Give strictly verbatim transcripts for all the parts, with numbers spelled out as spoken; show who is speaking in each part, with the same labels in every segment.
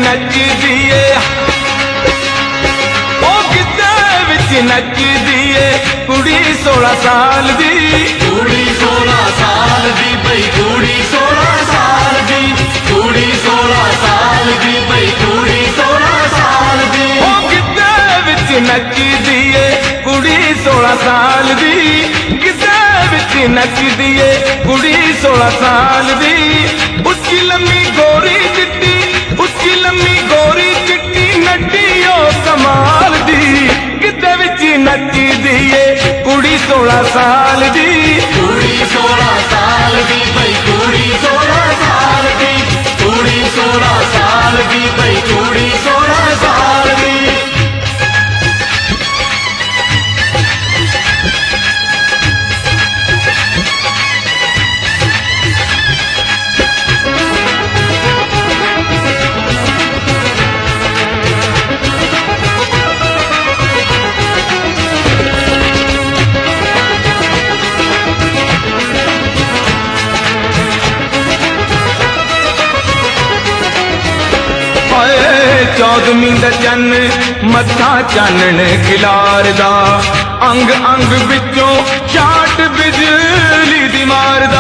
Speaker 1: नचदी है, ओ गिद्दे विच नचदी है कुड़ी सोलह साल दी,
Speaker 2: कुड़ी सोलह साल दी बई कुड़ी सोलह साल दी, कुड़ी सोलह साल दी बई कुड़ी सोलह साल दी।
Speaker 1: ओ गिद्दे विच नचदी है कुड़ी सोलह साल दी, गिद्दे विच नचदी है कुड़ी सोलह साल दी। उसकी लम्मी गोरी चिट्टी, उसकी लम्मी गोरी चिट्टी नड्डी ओ कमाल दी, गिद्दे विच नचदी है कुड़ी सोलह साल दी,
Speaker 2: कुड़ी सोलह साल दी बई कुड़ी सोलह साल दी, कुड़ी सोलह साल दी बई कुड़ी सोलह साल दी।
Speaker 1: चौदहवीं दा चन मत्था चानन खिलारदा, अंग अंग विचों शाट बिजली दी मारदा।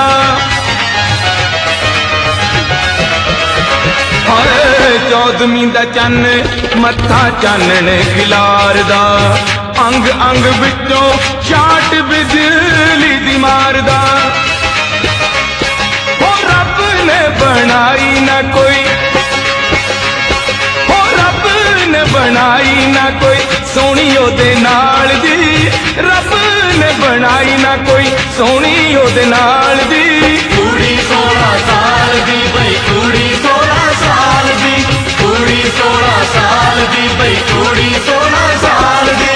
Speaker 1: चौदहवीं दा चन मत्था चानन खिलारदा, अंग अंग विचों शाट बिजली दी मारदा। हो रब ने बनाई ना कोई, बनाई ना कोई सोनी ओदे नाल दी, रब ने बनाई ना कोई सोनी ओदे नाल दी।
Speaker 2: कुड़ी सोलह साल दी बई कुड़ी सोलह साल दी, कुड़ी सोलह साल दी बई कुड़ी सोलह साल दी।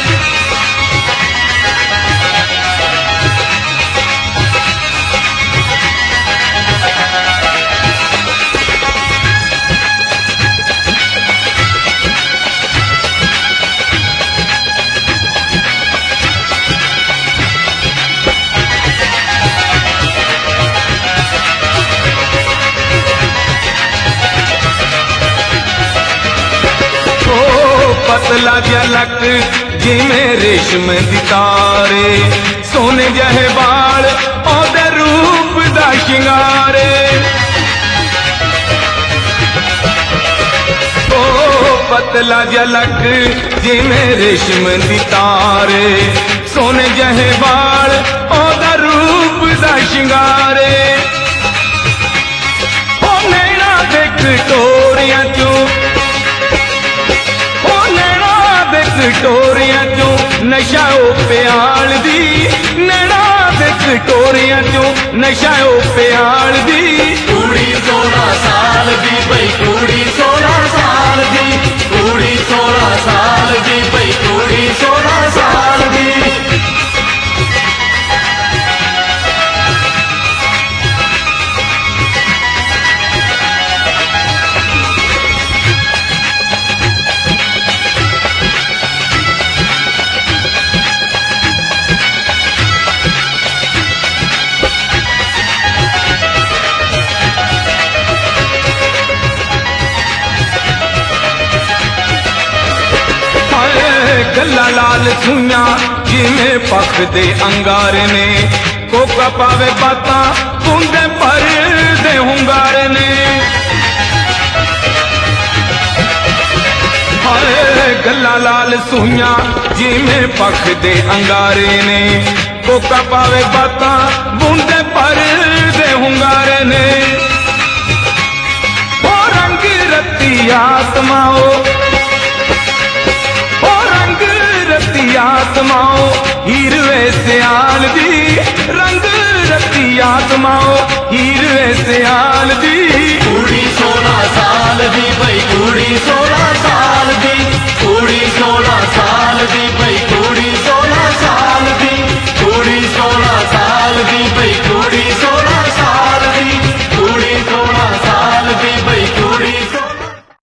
Speaker 1: पतला जलक जिमें रेशम दी तारे, सोने जहे बाल ओदे रूप दा शिंगारे। ओ पतला जलक जिमें रेशम दी तारे, सोने जहे बाल ओदा रूप दा शिंगारे। ओ नैना देख टोरियां चूं, टोरियां चों नशा ओ प्याल दी, नैना देख टोरियां चों नशा ओ प्याल दी।
Speaker 2: कुड़ी सोलह साल दी बई कुड़ी सोलह साल दी, कुड़ी सोलह साल दी बई कुड़ी सोलह साल दी।
Speaker 1: गल्ला लाल सुइया जिमें पख दे अंगारे ने, कोका पावे बातां कुंडे पर दे हुंगारे ने। हाय गल्ला लाल सुइया जिमें पख दे अंगारे ने, कोका पावे बातां बूंदे पर दे हुंगारे ने। ओ रंग रत्ती आत्माओ, आत्माओ हीरवे सियाल दी, रंग रत्ती आत्माओ हीरवे सियाल दी।